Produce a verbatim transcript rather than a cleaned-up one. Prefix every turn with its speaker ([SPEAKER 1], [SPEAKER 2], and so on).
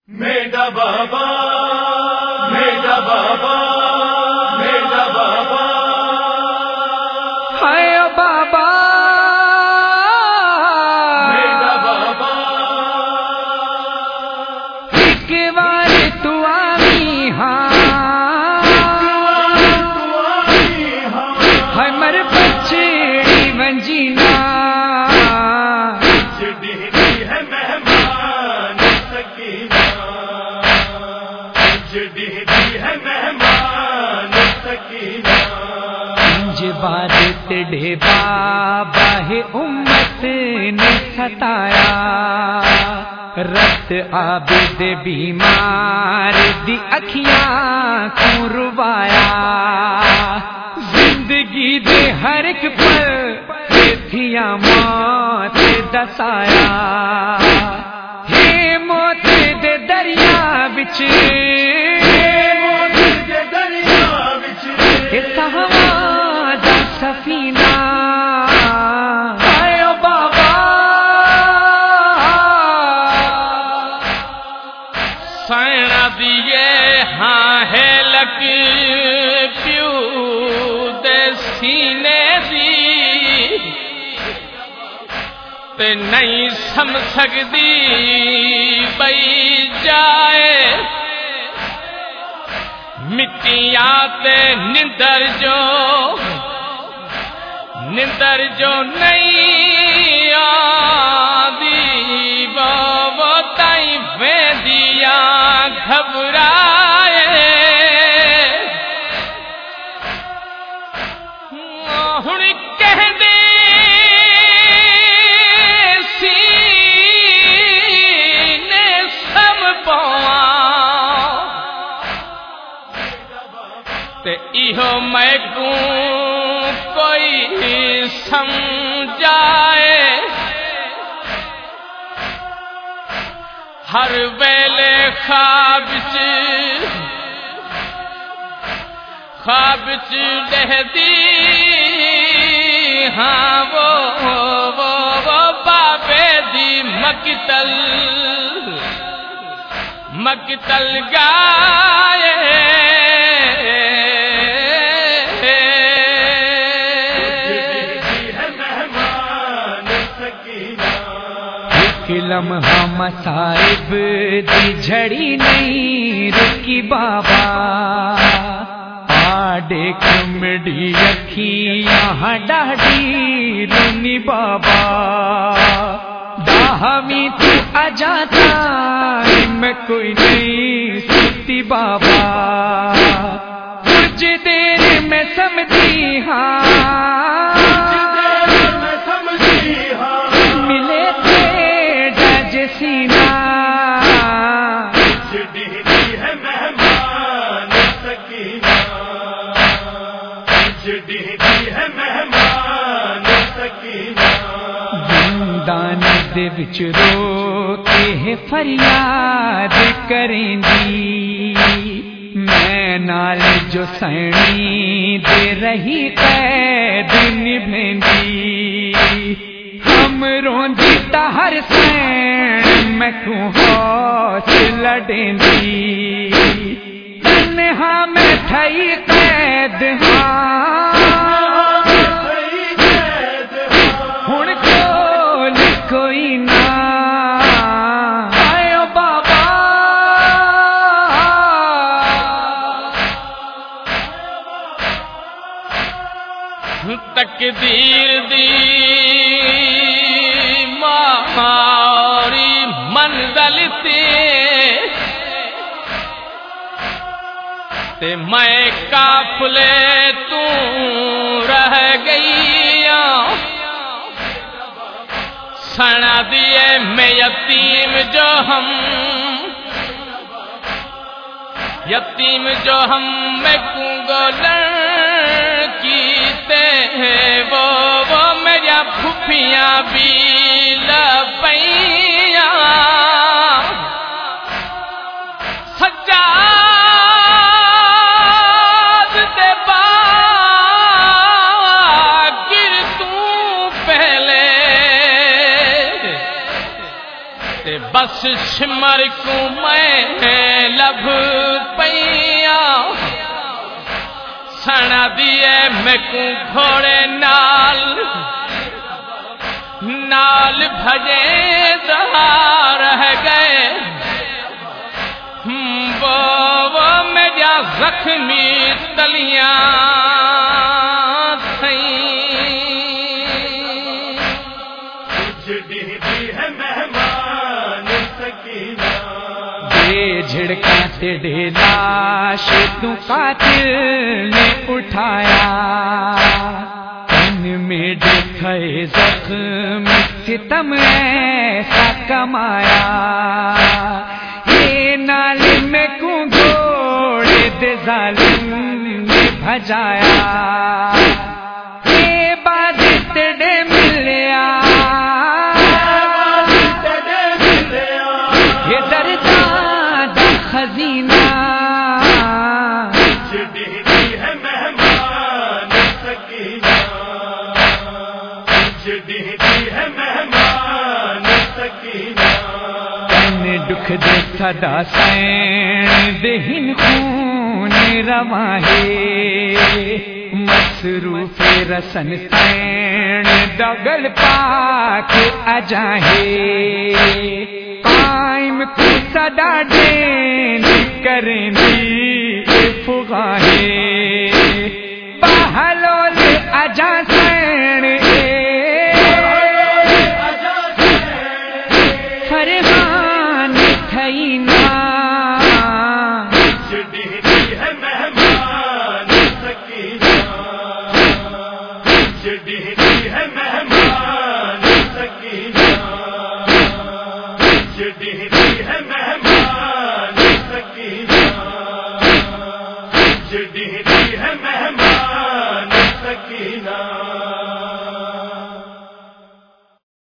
[SPEAKER 1] میرا بابا میرا بابا میرا بابا
[SPEAKER 2] ہائے بابا
[SPEAKER 1] میرا بابا
[SPEAKER 2] ایک بار تو آمی ہاں ہائے مر بچڑی ونجینا بات ڈے بابا ہے امت نے ستایا رت عابد بیمار دی اکھیاں کو روایا زندگی دے ہر ایک پل تھیا موت دسایا ہے موت دے دریا بچ سفینہ آئے بابا
[SPEAKER 1] سائنا دیے ہاں ہے لک پیو دے سینے دی تے نہیں سم سکدی بئی جائے مٹیاں تے نندر جو نندر جو نہیں آدی وہ تائیں ویندیاں گھبرائے ہن کہہ دے سینے سب پواں تے ایہو میں کوں کوئی سمجھائے ہر ویلے خواب چ خواب چ لہدی ہاں وہ وہ وہ بابے دی مقتل مقتل گائے
[SPEAKER 2] لمحہ مصائب دی جھڑی نہیں رکی بابا آڈے کمڑی اکھیاں ڈاڈی رونی بابا ڈاہویں تو آ جاتا میں کوئی نہیں ستی بابا کچھ دیر میں سمجھی ہاں دان دے وچ رو کے فریاد کریں دی میں نال جو سینی دے رہی قید نبھیندی ہم روندی تا ہر سین میں کو حوصلہ دیندی تنہا میں ٹھئی قید ہاں کوئی نہ آئے بابا
[SPEAKER 1] تقدیر دی ماری منزل تے میں قافلے تو رہ گئی سنا دیے میں یتیم جو ہم یتیم جو ہم میں کنگولن کیتے ہیں وہ وہ میرا پھپھیاں بھی لپیاں سجاد دے با گر تو پہلے بس سمر کو میں لب پیا سنا دیے میں کو گھوڑے نال نال بھجے دہا رہ گئے وہ وہ میرا زخمی تلیاں تھیں
[SPEAKER 3] ہے مہمان سکینہ
[SPEAKER 2] بے جھڑکا تیرے لاش تو قاتل نے اٹھایا تن میں دکھائے زخم ستم ایسا کمایا یہ نال میں کو گھوڑے دے ظالم نے بھجایا یہ بات تیرے ملیا یہ دردا دا خزینہ
[SPEAKER 3] جڑی ہے مہمان سکینہ جڑی ہے مہمان سکینہ
[SPEAKER 2] تن دکھ دیکھا دا سین دہن خون رواں ہے مصروف رسن سین دگل پاک اجاہے قائم کو صدا دین کریں دی فغاہے بہلول اجا سین فرحان تھینا
[SPEAKER 3] جڑی ہے مہمان سکینہ جڑی ہے مہمان سکینہ جڑی ہے مہمان سکینہ جڑی ہے